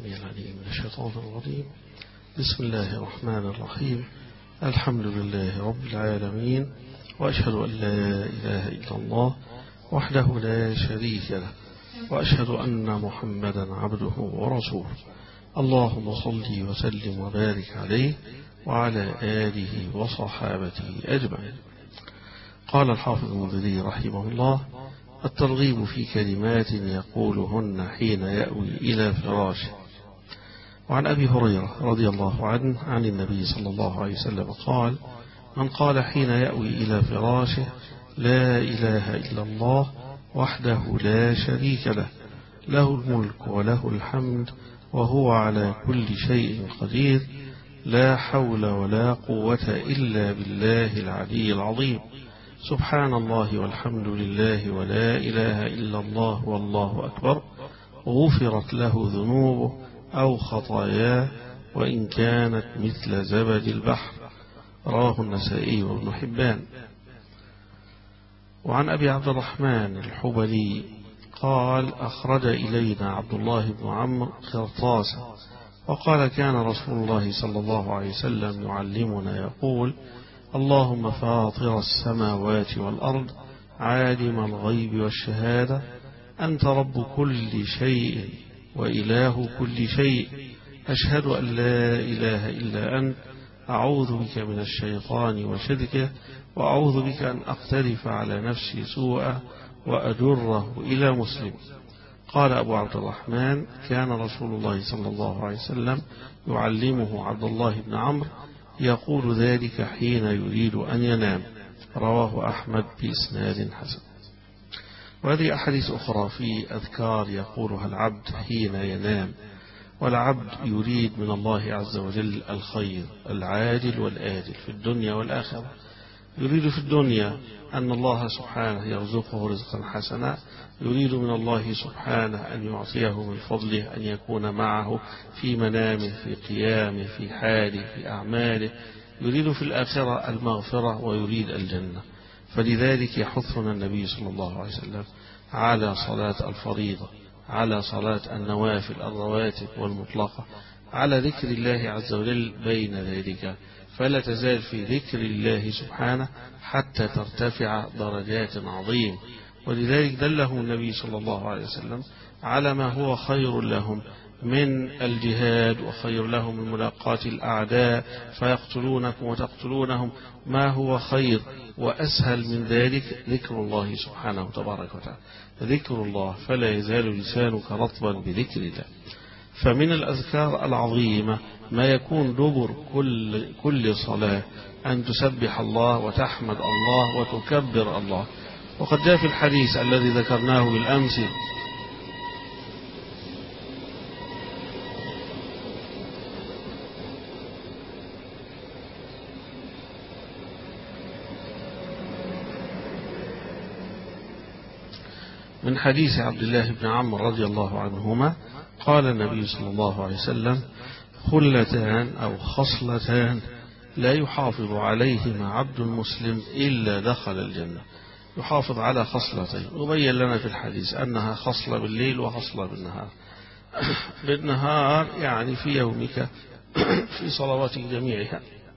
السميع العليم من الشيطان الرجيم. بسم الله الرحمن الرحيم. الحمد لله رب العالمين، وأشهد أن لا إله إلا الله وحده لا شريك له، وأشهد أن محمدا عبده ورسوله. اللهم صل وسلم وبارك عليه وعلى آله وصحابته أجمعين. قال الحافظ المنذري رحمه الله: الترغيب في كلمات يقولهن حين يأوي إلى فراشه. وعن أبي هريرة رضي الله عنه عن النبي صلى الله عليه وسلم قال: من قال حين يأوي إلى فراشه لا إله إلا الله وحده لا شريك له، له الملك وله الحمد وهو على كل شيء قدير، لا حول ولا قوة إلا بالله العلي العظيم، سبحان الله والحمد لله ولا إله إلا الله والله أكبر، غفرت له ذنوبه أو خطاياه وإن كانت مثل زبد البحر. رواه النسائي وابن حبان. وعن أبي عبد الرحمن الحبلي قال: أخرج إلينا عبد الله بن عمرو قرطاسا وقال: كان رسول الله صلى الله عليه وسلم يعلمنا يقول: اللهم فاطر السماوات والأرض عالم الغيب والشهادة، أنت رب كل شيء وإله كل شيء، أشهد أن لا إله إلا أنت، أعوذ بك من الشيطان وشركه، وأعوذ بك أن أقترف على نفسي سوءا وأجره إلى مسلم. قال أبو عبد الرحمن: كان رسول الله صلى الله عليه وسلم يعلمه عبد الله بن عمرو يقول ذلك حين يريد أن ينام. رواه أحمد بإسناد حسن. وهذه أحاديث أخرى في أذكار يقولها العبد حين ينام، والعبد يريد من الله عز وجل الخير العاجل والآجل في الدنيا والآخرة. يريد في الدنيا أن الله سبحانه يرزقه رزقا حسنا، يريد من الله سبحانه أن يعطيه من فضله، أن يكون معه في منامه، في قيامه، في حاله، في أعماله. يريد في الآخرة المغفرة ويريد الجنة. فلذلك يحثنا النبي صلى الله عليه وسلم على صلاة الفريضة، على صلاة النوافل الرواتب والمطلقة، على ذكر الله عز وجل بين ذلك، فلا تزال في ذكر الله سبحانه حتى ترتفع درجات عظيم. ولذلك دلهم النبي صلى الله عليه وسلم على ما هو خير لهم من الجهاد، وخير لهم من ملاقاة الأعداء فيقتلونكم وتقتلونهم. ما هو خير وأسهل من ذلك؟ ذكر الله سبحانه تبارك وتعالى، ذكر الله، فلا يزال لسانك رطبا بذكر الله. فمن الأذكار العظيمة ما يكون دبر كل صلاة أن تسبح الله وتحمد الله وتكبر الله. وقد جاء في الحديث الذي ذكرناه بالأمس من حديث عبد الله بن عمرو رضي الله عنهما قال النبي صلى الله عليه وسلم: خلتان أو خصلتان لا يحافظ عليهما عبد مسلم إلا دخل الجنة. يحافظ على خصلتين، وبين لنا في الحديث أنها خصلة بالليل وخصلة بالنهار. بالنهار يعني في يومك في صلواتك جميعها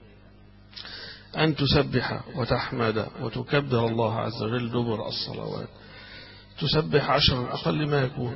أن تسبح وتحمد وتكبر الله عز وجل دبر الصلوات. تسبح 10 أقل ما يكون،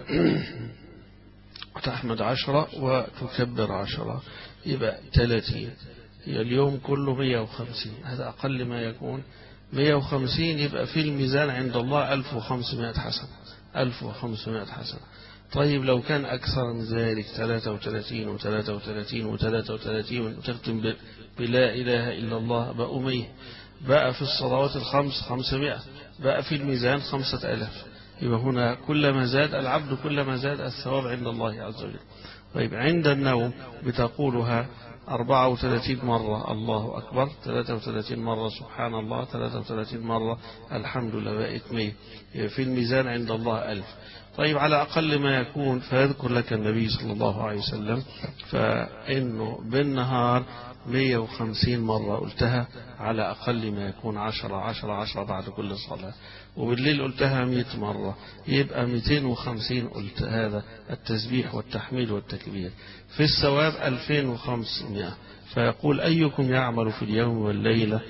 وتحمد 10 وتكبر 10، يبقى 30. اليوم كله 150، هذا أقل ما يكون 150. يبقى في الميزان عند الله 1500 حسنة، 1500 حسنة. طيب لو كان أكثر من ذلك 33 و33 و33 وتختم بلا إله إلا الله بقوا 100، بقى في الصلوات الخمس 500، بقى في الميزان 5000. يبقى هنا كلما زاد العبد كلما زاد الثواب عند الله عز وجل. طيب عند النوم بتقولها 34 مرة الله أكبر، 33 مرة سبحان الله، 33 مرة الحمد لله، بقت 100. في الميزان عند الله 1000. طيب على أقل ما يكون فيذكر لك النبي صلى الله عليه وسلم فإنه بالنهار 150 مرة قلتها على أقل ما يكون 10 بعد كل صلاة، وبالليل قلتها 100 مرة، يبقى 250 قلت هذا التسبيح والتحميد والتكبير، في الثواب 2500. فيقول أيكم يعمل في اليوم والليلة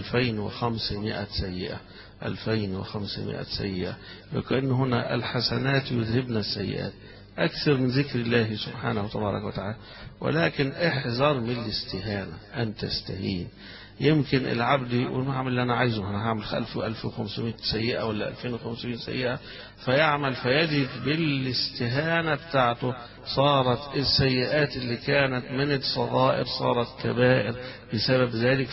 2500 سيئة، 2500 سيئة، وكأن هنا الحسنات يذهبن السيئات. أكثر من ذكر الله سبحانه وتبارك وتعالى، ولكن احذر من الاستهانة، أن تستهين. يمكن العبد يقول ما هعمل اللي أنا عايزه، أنا هعمل 1500 سيئة ولا 2500 سيئة، فيعمل فيجد بالاستهانة بتاعته صارت السيئات اللي كانت من الصغائر صارت كبائر بسبب ذلك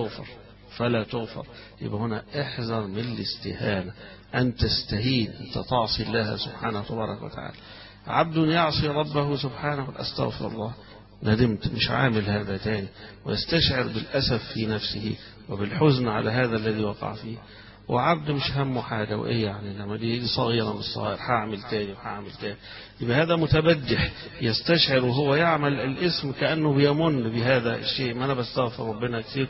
فلا تغفر. يبقى هنا احذر من الاستهانة، أن تستهين، أنت تعصي الله سبحانه وتبارك وتعالى. عبد يعصي ربه سبحانه، استغفر الله، ندمت مش عامل هذا تاني، ويستشعر بالأسف في نفسه وبالحزن على هذا الذي وقع فيه. وعبد مش همه حاجة، وإيه يعني لما دي صغيرة من الصغائر هعمل تاني. يبقى هذا متبجح، يستشعر وهو يعمل الاسم كأنه بيمن بهذا الشيء، ما أنا بستغفر ربنا كثير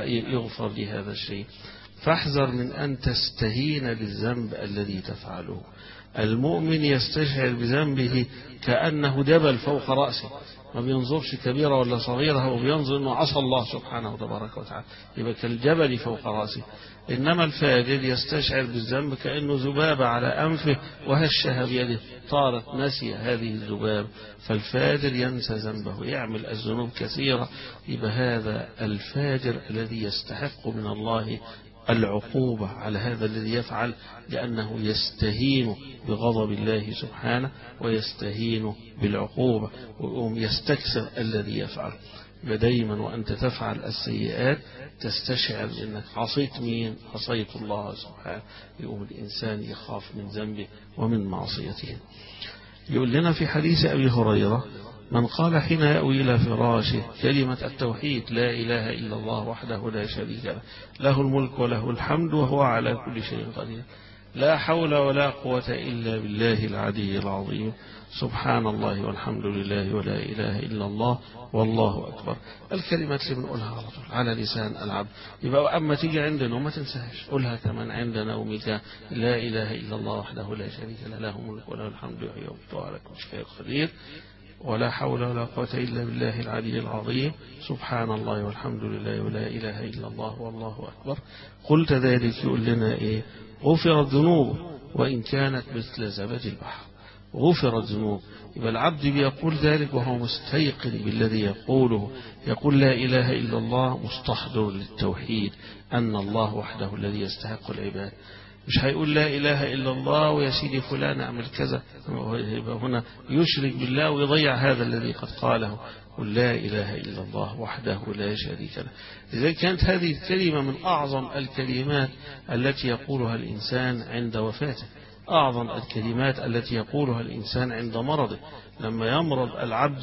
يغفر لي هذا الشيء. فاحذر من أن تستهين بالذنب الذي تفعله. المؤمن يستشعر بذنبه كأنه جبل فوق رأسه، ما بينظرش كبيرة ولا صغيرة، هو بينظر أنه عصى الله سبحانه وتبارك وتعالى، يبقى كالجبل فوق رأسه. إنما الفاجر يستشعر بالذنب كأنه ذبابة على أنفه وهشها بيده، طارت نسي هذه الذباب. فالفاجر ينسى ذنبه، يعمل الذنوب كثيرة. يبقى هذا الفاجر الذي يستحق من الله العقوبة على هذا الذي يفعل، لأنه يستهين بغضب الله سبحانه ويستهين بالعقوبة، ويقوم يستكثر الذي يفعل. دايما وأنت تفعل السيئات تستشعر أنك عصيت مين؟ عصيت الله سبحانه. يقوم الإنسان يخاف من ذنبه ومن معصيته. يقول لنا في حديث أبي هريرة: من قال حين يأوي إلى فراشه كلمة التوحيد لا إله إلا الله وحده لا شريك له، له الملك وله الحمد وهو على كل شيء قدير، لا حول ولا قوة إلا بالله العلي العظيم، سبحان الله والحمد لله ولا إله إلا الله والله أكبر. الكلمات اللي بنقولها على طول على لسان العبد. يبقى أما تيجي عندنا وما تنساش، قولها كمان عند نومك: لا إله إلا الله وحده لا شريك له، له الملك وله الحمد يحيي ويميت وعلى كل شيء قدير، ولا حول ولا قوة إلا بالله العلي العظيم، سبحان الله والحمد لله ولا إله إلا الله والله أكبر. قلت ذلك يقول لنا إيه؟ غفرت ذنوب وإن كانت مثل زبد البحر. غفرت ذنوب. يبقى العبد بيقول ذلك وهو مستيقن بالذي يقوله، يقول لا إله إلا الله مستحضر للتوحيد، أن الله وحده الذي يستحق العباد. مش هيقول لا إله إلا الله ويا سيدي فلان أعمل كذا، يبقى هنا يشرك بالله ويضيع هذا الذي قد قاله. قل لا إله إلا الله وحده لا شريك له. لذلك كانت هذه الكلمة من أعظم الكلمات التي يقولها الإنسان عند وفاته، أعظم الكلمات التي يقولها الإنسان عند مرضه، لما يمرض العبد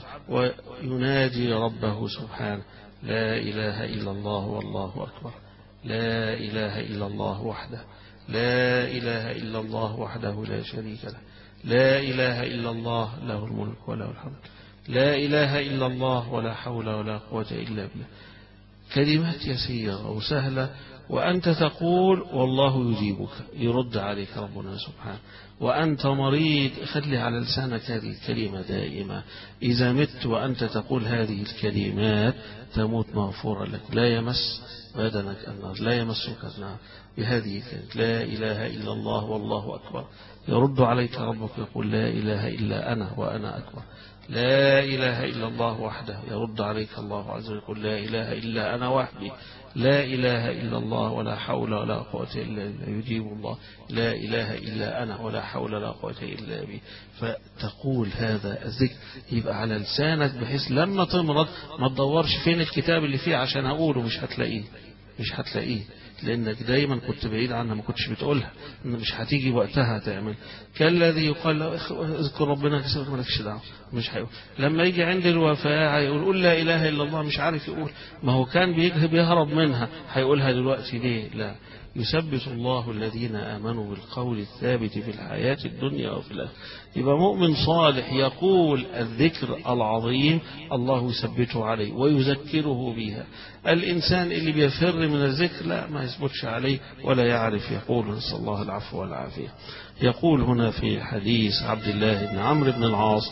وينادي ربه سبحانه: لا إله إلا الله والله أكبر، لا إله إلا الله وحده، لا إله إلا الله وحده لا شريك له، لا إله إلا الله له الملك وله الحمد، لا إله إلا الله ولا حول ولا قوة إلا بالله. كلمات يسيرة وسهلة، وأنت تقول والله يجيبك، يرد عليك ربنا سبحانه. وأنت مريض خلي على لسانك هذه الكلمة دائما. إذا مت وأنت تقول هذه الكلمات تموت مغفورا لك، لا يمس بدنك النار، لا يمسك النار بهذه الكلمة: لا إله إلا الله والله أكبر. يرد عليك ربك يقول: لا إله إلا أنا وأنا أكبر. لا إله إلا الله وحده، يرد عليك الله عز وجل يقول: لا إله إلا أنا وحدي، لا إله إلا الله ولا حول ولا قوة إلا بالله، يجيب الله: لا إله إلا أنا ولا حول ولا قوة إلا بي. فتقول هذا الذكر يبقى على لسانك، بحيث لما تمرض ما تدورش فين الكتاب اللي فيه عشان أقوله، مش هتلاقيه. لأنك دايما كنت بعيد عنها، ما كنتش بتقولها، إن مش هتيجي وقتها تعمل. كالذي يقال له اذكر ربنا كثيرا، مالكش دعوة، مش هيقول. لما يجي عند الوفاة هيقول قل لا إله إلا الله، مش عارف يقول، ما هو كان بيهرب منها، هيقولها دلوقتي ليه؟ لا، يثبت الله الذين آمنوا بالقول الثابت في الحياة الدنيا وفي الآخرة. يبقى مؤمن صالح يقول الذكر العظيم الله يثبته عليه ويذكره بها. الإنسان اللي بيفر من الذكر لا، ما يثبتش عليه ولا يعرف يقول، نسأل الله العفو والعافية. يقول هنا في حديث عبد الله بن عمرو بن العاص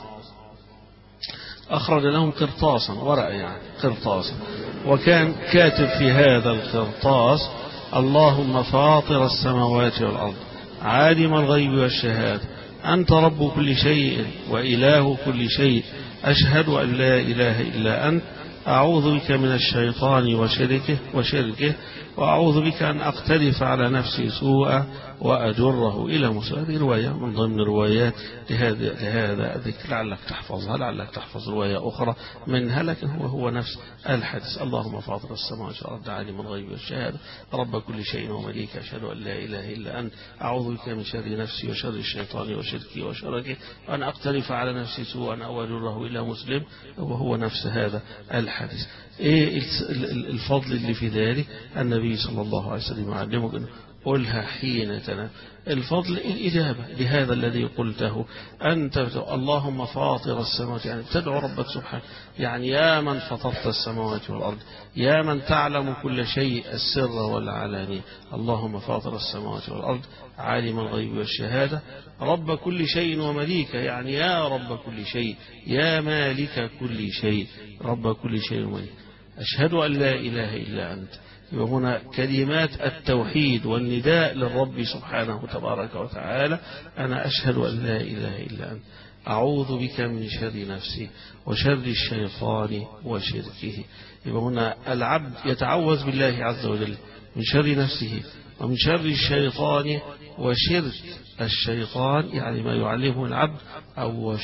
أخرج لهم قرطاسا، ورقة يعني قرطاسا، وكان كاتب في هذا القرطاس اللهم فاطر السماوات والأرض عالم الغيب والشهادة أنت رب كل شيء وإله كل شيء أشهد أن لا إله إلا أنت أعوذ بك من الشيطان وشركه وأعوذ بك أن أقترف على نفسي سوءا وأجره إلى مسلم. هذه رواية من ضمن روايات لهذا الذكر، لعلك تحفظها، لعلك تحفظ رواية أخرى منها، لكن هو نفس الحديث. اللهم فاطر السماوات والأرض عالم الغيب والشهادة رب كل شيء ومليك أشهد أن لا إله إلا أنت أعوذ بك من شر نفسي وشر الشيطان وشركه وشركه وأن أقترف على نفسي سوءا أو أجره إلى مسلم، وهو نفس هذا الحديث. إيه الفضل اللي في ذلك؟ النبي صلى الله عليه وسلم علمك أنه قلها حين تنام. الفضل الإجابة لهذا الذي قلته أنت، اللهم فاطر السماوات، يعني تدعو ربك سبحانه، يعني يا من فطرت السماوات والأرض، يا من تعلم كل شيء السر والعلانية، اللهم فاطر السماوات والأرض عالم الغيب والشهادة رب كل شيء ومليك، يعني يا رب كل شيء، يا مالك كل شيء، رب كل شيء ومليك، أشهد أن لا إله إلا أنت. وهنا كلمات التوحيد والنداء للرب سبحانه تبارك وتعالى، أنا أشهد أن لا إله إلا أنت أعوذ بك من شر نفسي وشر الشيطان وشركه. يبقى هنا العبد يتعوذ بالله عز وجل من شر نفسه ومن شر الشيطان وشرك الشيطان، يعني ما يعلمه العبد، أو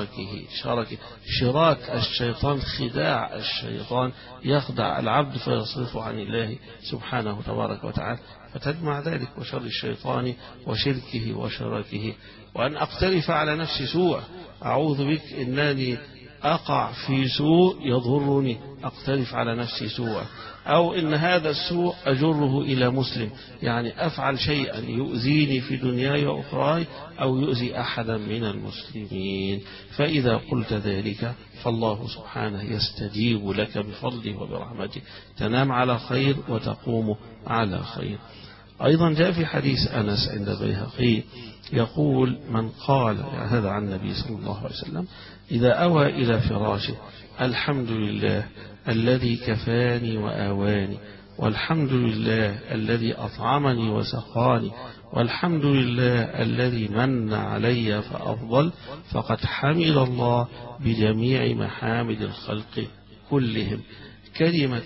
شراك الشيطان، خداع الشيطان، يخدع العبد فيصرفه عن الله سبحانه تبارك وتعالى، فتجمع ذلك وشر الشيطان وشركه وشراكه. وأن أقترف على نفسي سوء، أعوذ بك إنني أقع في سوء يضرني، أقترف على نفسي سوءا، أو إن هذا السوء أجره إلى مسلم، يعني أفعل شيئا يؤذيني في دنياي وأخراي أو يؤذي أحدا من المسلمين. فإذا قلت ذلك فالله سبحانه يستجيب لك بفضله وبرحمته، تنام على خير وتقوم على خير. أيضا جاء في حديث أنس عند البيهقي يقول من قال، يعني هذا عن النبي صلى الله عليه وسلم، إذا أوى إلى فراشه الحمد لله الذي كفاني وآواني، والحمد لله الذي أطعمني وسقاني، والحمد لله الذي من علي فأفضل، فقد حمد الله بجميع محامد الخلق كلهم. كلمة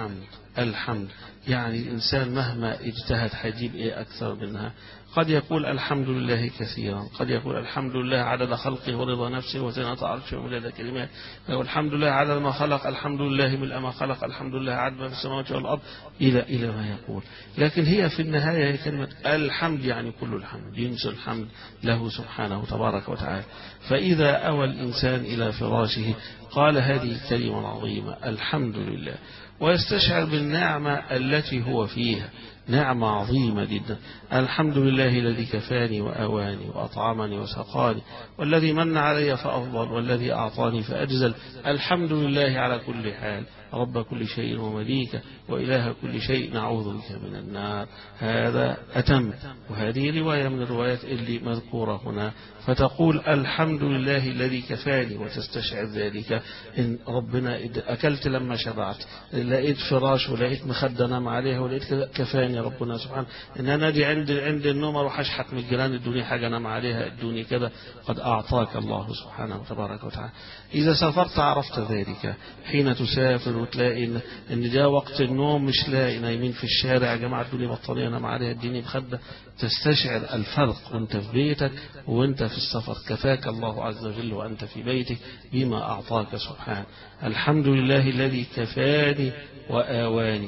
الحمد يعني الإنسان مهما اجتهد هيجيب إيه أكثر منها. قد يقول الحمد لله كثيرا، قد يقول الحمد لله عدد خلقه ورضا نفسه وزنة عرشه ومداد كلمات، والحمد لله عدد ما خلق، الحمد لله ملء ما خلق، الحمد لله عدد ما في السماوات والأرض، إلى ما يقول. لكن هي في النهاية هي كلمة الحمد، يعني كل الحمد، ينسى الحمد له سبحانه تبارك وتعالى. فإذا أوى الإنسان إلى فراشه قال هذه الكلمة العظيمة الحمد لله، ويستشعر بالنعمة التي هو فيها، نعمة عظيمة جدا. الحمد لله الذي كفاني وأواني وأطعمني وسقاني، والذي من علي فأفضل، والذي أعطاني فأجزل. الحمد لله على كل حال، رب كل شيء ومليكه وإله كل شيء، نعوذ بك من النار. هذا أتم، وهذه رواية من الروايات اللي مذكورة هنا. فتقول الحمد لله الذي كفاني، وتستشعر ذلك إن ربنا أكلت لما شبعت، لقيت فراش ولقيت مخدة نام عليها ولقيت كفاني ربنا سبحانه. إن أنا أجي عند النوم أروح أشحت من الجيران ادوني حاجة نام عليها، ادوني كذا، قد أعطاك الله سبحانه تبارك وتعالى. إذا سافرت عرفت ذلك، حين تسافر وتلاقي إن جاء وقت النوم مش لاقي، نايمين في الشارع يا جماعة ادوني بطانية نام عليها، اديني مخدة، تستشعر الفرق وانت في بيتك وانت في السفر. كفاك الله عز وجل وانت في بيتك بما أعطاك سبحانه. الحمد لله الذي كفاني وآواني.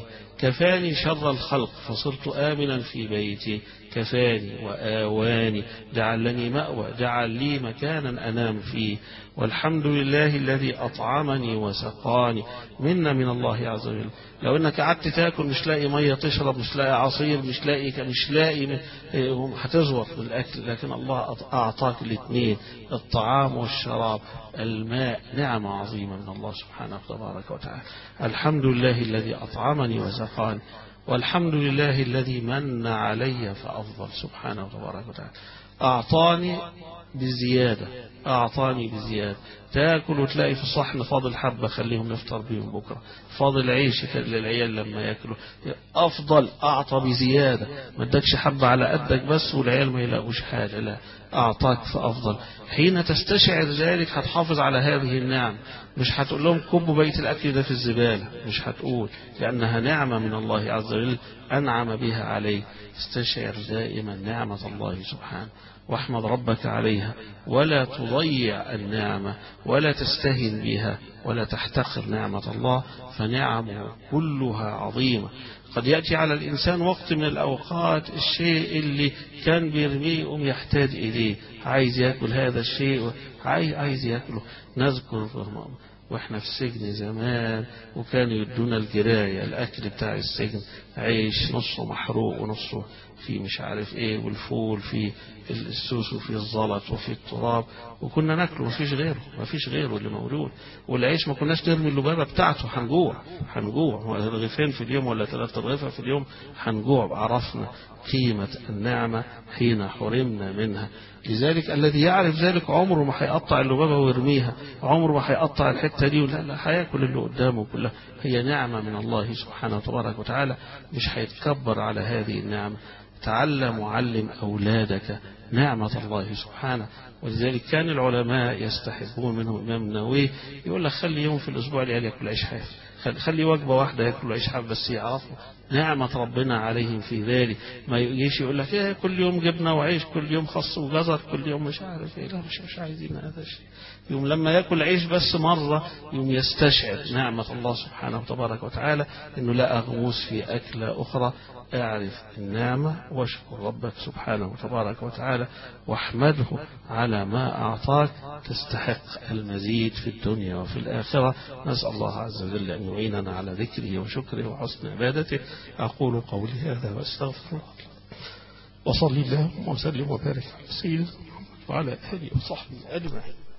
كفاني شر الخلق فصرت آمنا في بيتي، كفاني وآواني، جعلني مأوى، جعل لي مكانا أنام فيه. والحمد لله الذي أطعمني وسقاني، منا من الله عز وجل. لو انك قعدت تاكل مش لاقي ميه تشرب، مش لاقي عصير، مش لاقي هتزور بالاكل، لكن الله اعطاك الاثنين، الطعام والشراب، الماء، نعمه عظيمه من الله سبحانه تبارك وتعالى. الحمد لله الذي اطعمني وسقاني، والحمد لله الذي من علي فافضل سبحانه تبارك وتعالى. أعطاني بزيادة، أعطاني بزيادة. تاكل وتلاقي في الصحن فاضل حبة خليهم نفطر بيهم بكرة، فاضل عيش للعيال لما ياكلوا، أفضل، أعطى بزيادة. ما ادكش حبة على قدك بس والعيال ما يلاقوش حاجة، لا، أعطاك فأفضل. حين تستشعر ذلك هتحافظ على هذه النعم، مش هتقول لهم كبوا بيت الأكل ده في الزبالة، مش هتقول، لأنها نعمة من الله عز وجل أنعم بها عليك. استشعر دائما نعمة الله سبحانه واحمد ربك عليها، ولا تضيع النعمة ولا تستهن بها ولا تحتقر نعمة الله، فنعمه كلها عظيمة. قد يأتي على الإنسان وقت من الأوقات الشيء اللي كان بيرميه يقوم يحتاج إليه، عايز يأكل هذا الشيء، عايز يأكله. نذكر واحنا في السجن زمان وكانوا يدونا الجراية، الأكل بتاع السجن، عيش نصه محروق ونصه في مش عارف ايه، والفول في السوس وفي الزلط وفي التراب، وكنا ناكله، مفيش غيره اللي موجود. والعيش ما كناش نرمي اللبابة بتاعته، هنجوع رغيفين في اليوم ولا 3 رغيفة في اليوم، هنجوع. عرفنا قيمة النعمة حين حرمنا منها. لذلك الذي يعرف ذلك عمره ما هيقطع اللبابة ويرميها، عمره ما هيقطع الحتة دي، لا هياكل اللي قدامه كلها. هي نعمة من الله سبحانه تبارك وتعالى، مش هيتكبر على هذه النعمة. تعلم وعلم أولادك نعمة الله سبحانه. ولذلك كان العلماء يستحبون منهم الإمام النووي يقول لك خلي يوم في الأسبوع العيال يأكل عيش حاف، خلي وجبة واحدة يأكل عيش حاف، بس يعرفوا نعمة ربنا عليهم في ذلك. ما يجيش يقول لك ايه كل يوم جبنة وعيش، كل يوم خس وجزر، كل يوم مش عارف ايه، لا مش عايزين هذا الشيء. يوم لما يأكل عيش بس مرة يوم يستشعر نعمة الله سبحانه تبارك وتعالى، انه لا أغموس في أكلة أخرى. اعرف النعمة واشكر ربك سبحانه تبارك وتعالى واحمده على ما أعطاك، تستحق المزيد في الدنيا وفي الآخرة. نسأل الله عز وجل أن يعيننا على ذكره وشكره وحسن عبادته. أقول قولي هذا واستغفر الله، وصلي اللهم وسلم وبارك على سيدنا محمد وعلى آله وصحبه أجمعين.